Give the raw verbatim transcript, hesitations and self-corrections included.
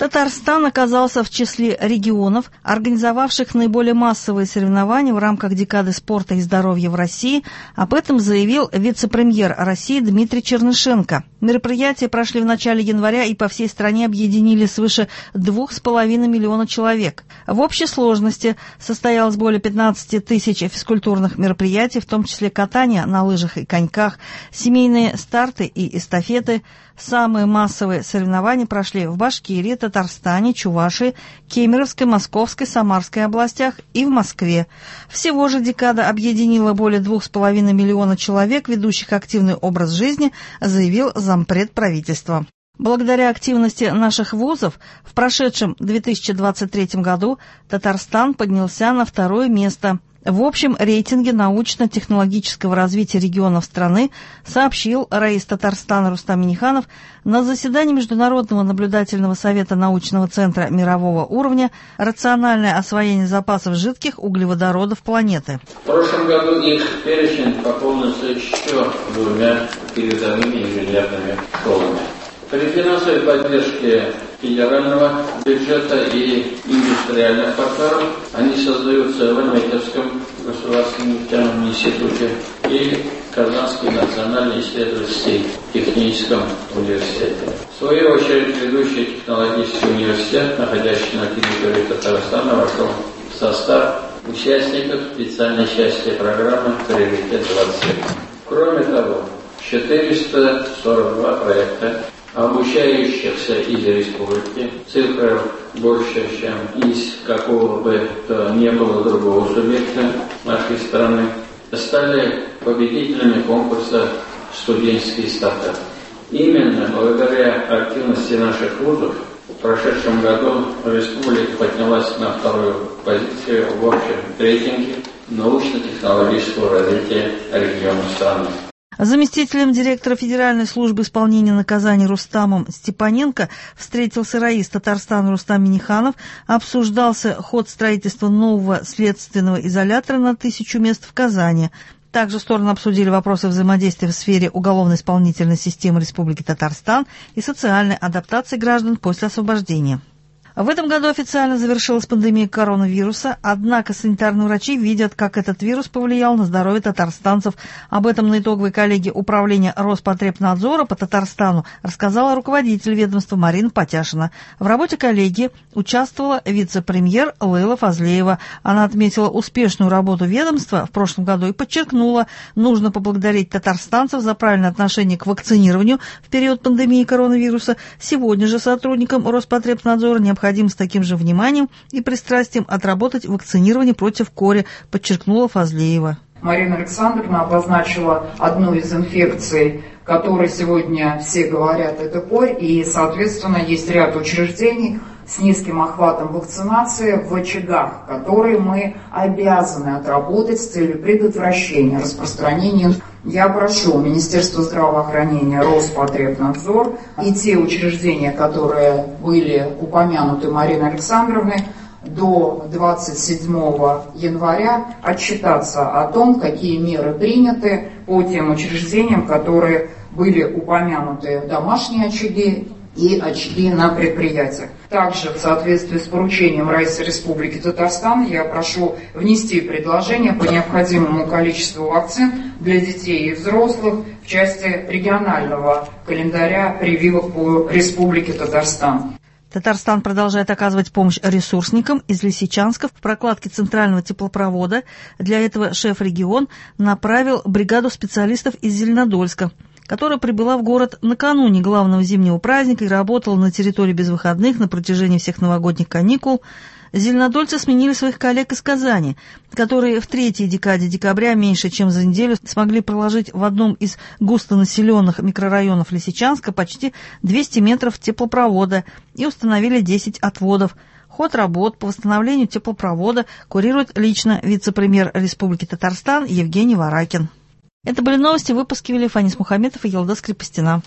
Татарстан оказался в числе регионов, организовавших наиболее массовые соревнования в рамках декады спорта и здоровья в России. Об этом заявил вице-премьер России Дмитрий Чернышенко. Мероприятия прошли в начале января и по всей стране объединили свыше двух с половиной миллиона человек. В общей сложности состоялось более пятнадцати тысяч физкультурных мероприятий, в том числе катание на лыжах и коньках, семейные старты и эстафеты. Самые массовые соревнования прошли в Башкирии, Татарстане, Чувашии, Кемеровской, Московской, Самарской областях и в Москве. Всего же декада объединила более двух с половиной миллиона человек, ведущих активный образ жизни, заявил зампред правительства. Благодаря активности наших вузов в прошедшем две тысячи двадцать третьем году Татарстан поднялся на второе место в общем рейтинге научно-технологического развития регионов страны, сообщил раис Татарстана Рустам Минниханов на заседании Международного наблюдательного совета научного центра мирового уровня «Рациональное освоение запасов жидких углеводородов планеты». В прошлом году их перечень пополнился еще двумя передовыми инженерными школами. При финансовой поддержке федерального бюджета и индустриальных партнеров они создаются в Альметьевском государственном нефтяном институте и Казанский национальный исследовательский техническом университете. В свою очередь, ведущий технологический университет, находящийся на территории Татарстана, вошел в состав участников специальной части программы «Приоритет двадцать семь». Кроме того, четыреста сорок два проекта обучающихся из республики, цифра больше, чем из какого бы то ни было другого субъекта нашей страны, стали победителями конкурса «Студенческий стартап». Именно благодаря активности наших вузов в прошедшем году республика поднялась на вторую позицию в общем рейтинге научно-технологического развития регионов страны. Заместителем директора Федеральной службы исполнения наказаний Рустамом Степаненко встретился раис Татарстана Рустам Минниханов, обсуждался ход строительства нового следственного изолятора на тысячу мест в Казани. Также стороны обсудили вопросы взаимодействия в сфере уголовно-исполнительной системы Республики Татарстан и социальной адаптации граждан после освобождения. В этом году официально завершилась пандемия коронавируса, однако санитарные врачи видят, как этот вирус повлиял на здоровье татарстанцев. Об этом на итоговой коллегии управления Роспотребнадзора по Татарстану рассказала руководитель ведомства Марина Потяшина. В работе коллегии участвовала вице-премьер Лейла Фазлеева. Она отметила успешную работу ведомства в прошлом году и подчеркнула, нужно поблагодарить татарстанцев за правильное отношение к вакцинированию в период пандемии коронавируса. Сегодня же сотрудникам Роспотребнадзора необходимо Необходимо с таким же вниманием и пристрастием отработать вакцинирование против кори, подчеркнула Фазлеева. Марина Александровна обозначила одну из инфекций, которой сегодня все говорят, это корь, и, соответственно, есть ряд учреждений с низким охватом вакцинации в очагах, которые мы обязаны отработать с целью предотвращения распространения. Я прошу Министерство здравоохранения, Роспотребнадзор и те учреждения, которые были упомянуты Мариной Александровной, до двадцать седьмого января отчитаться о том, какие меры приняты по тем учреждениям, которые были упомянуты, домашние очаги и очаги на предприятиях. Также в соответствии с поручением раиса Республики Татарстан я прошу внести предложение по необходимому количеству вакцин для детей и взрослых в части регионального календаря прививок по Республике Татарстан. Татарстан продолжает оказывать помощь ресурсникам из Лисичанска в прокладке центрального теплопровода. Для этого шеф-регион направил бригаду специалистов из Зеленодольска, которая прибыла в город накануне главного зимнего праздника и работала на территории без выходных на протяжении всех новогодних каникул. Зеленодольцы сменили своих коллег из Казани, которые в третьей декаде декабря меньше чем за неделю смогли проложить в одном из густонаселенных микрорайонов Лисичанска почти двести метров теплопровода и установили десять отводов. Ход работ по восстановлению теплопровода курирует лично вице-премьер Республики Татарстан Евгений Варакин. Это были новости, выпуски вели Фанис Мухаметов и Елда Скрипостина.